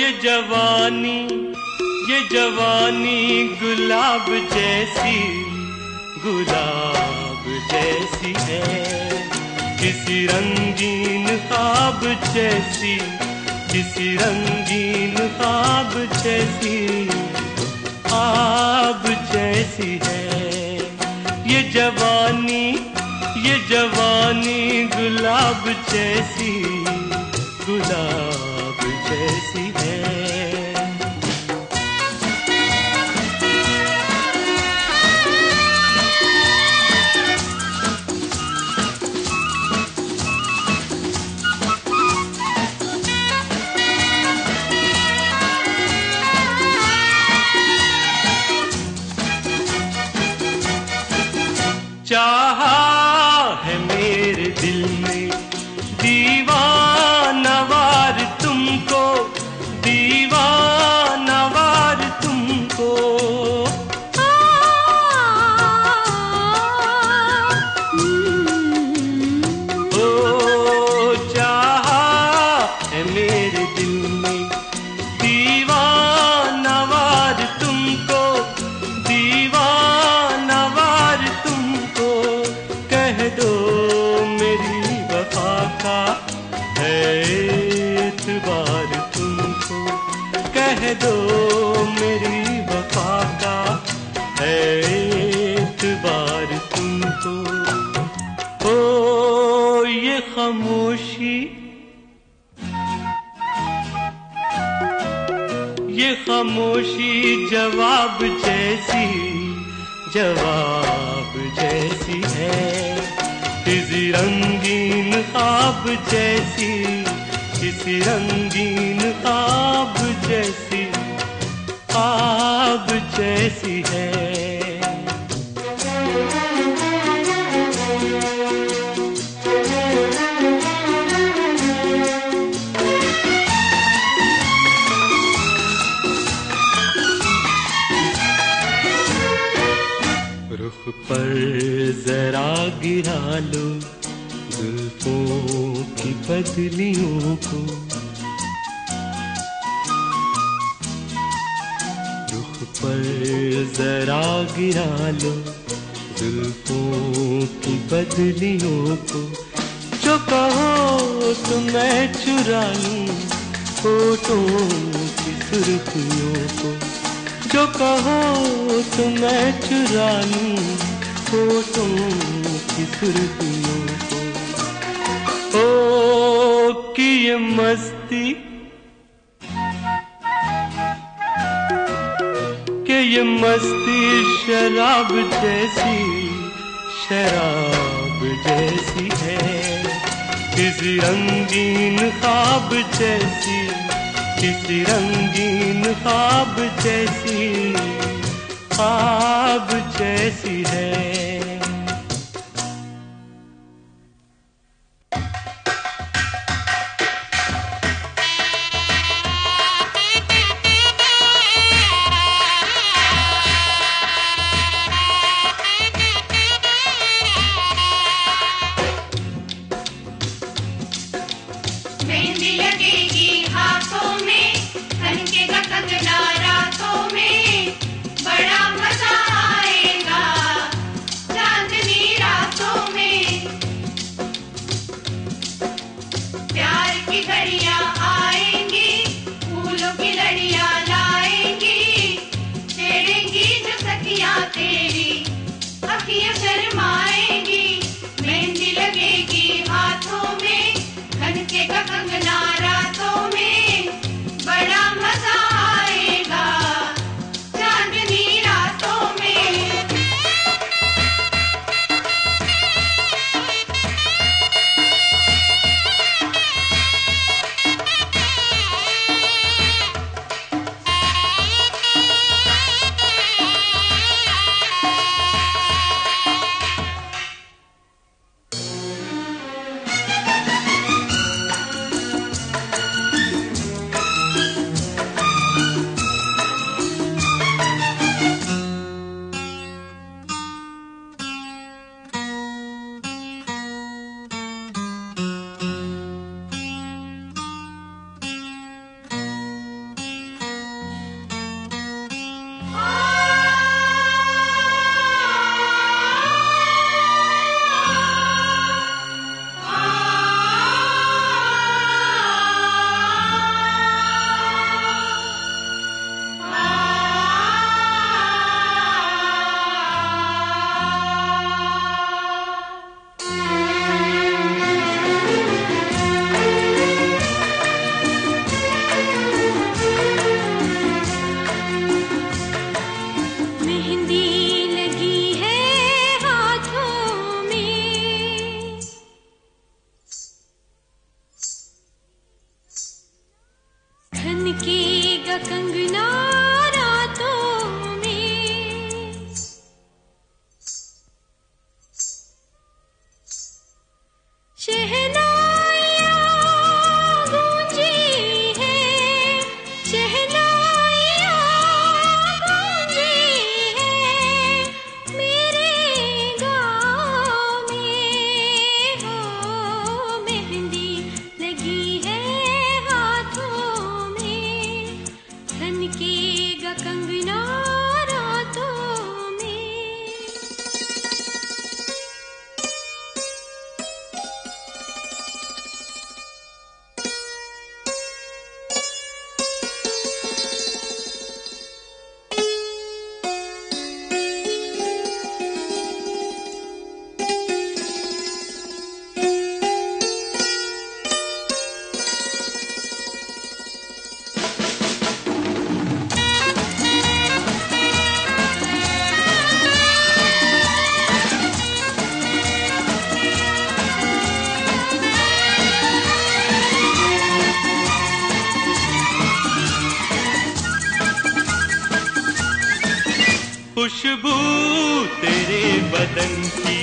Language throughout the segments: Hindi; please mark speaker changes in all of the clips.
Speaker 1: जवानी, ये जवानी गुलाब जैसी, गुलाब जैसी है। किसी रंगीन ख्वाब जैसी, किसी रंगीन ख्वाब जैसी, ख्वाब जैसी है। ये जवानी, ये जवानी गुलाब जैसी, गुलाब जैसी है। चाहा है मेरे दिल में दीवानवार तुमको, दीवानवार तुमको। ओ चाहा है मेरे दिल में दीवानवार तुमको, दीवानवार तुमको। कह दो मेरी वफा का है एतबार तुमको, कह दो मेरी वफा का है एतबार तुमको। ओ ये खामोशी, ये खामोशी जवाब जैसी, जवाब जैसी है। किसी रंगीन ख्वाब जैसी, किसी रंगीन ख्वाब जैसी, ख्वाब जैसी है। रुख पर जरा गिरा लो जुल्फों की बदलियों को, रुख पर जरा गिरा लो जुल्फों की बदलियों को। जो कहो तो मैं चुरा लूं होठों की सुर्खियों को, जो कहो तो मैं चुरा लूं होठों की सुर्खियों को। ओ कि ये मस्ती, कि ये मस्ती शराब जैसी, शराब जैसी है। किसी रंगीन ख्वाब जैसी, किसी रंगीन ख्वाब जैसी, ख्वाब जैसी है।
Speaker 2: मेहंदी लगेगी हाथों में, खनकेगा कंगना रातों में, बड़ा मजा आएगा खनकेगा कंगना रातों में। शहनाइयाँ गूंजी है, शहनाइयाँ गूंजी है मेरे गाँव में। हो मेहंदी लगी है हाथों में, खनकेगा कंगना रातों में।
Speaker 1: खुशबू तेरे बदन की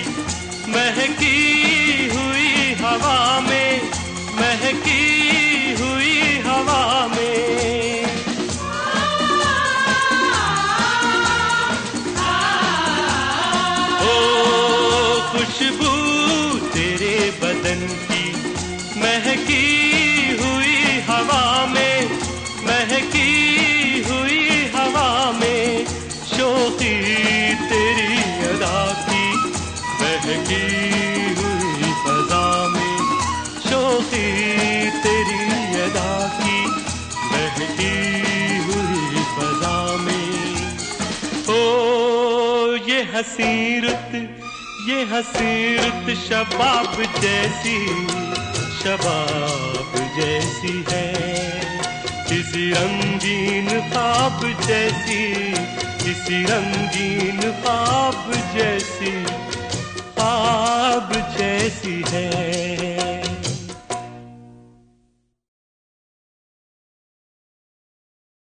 Speaker 1: महकी हुई हवा में, महकी हुई हवा में। ओ खुशबू तेरे बदन की महकी हुई हवा में, महकी हुई हवा में। शोखी तेरी अदा की बहकी हुई फजा में, शोखी तेरी अदा की बहकी हुई फजा में। ओ ये हसी रुत, ये हसी रुत शबाब जैसी, शबाब जैसी है। किसी रंगीन ख्वाब जैसी, किसी रंगीन ख्वाब जैसी।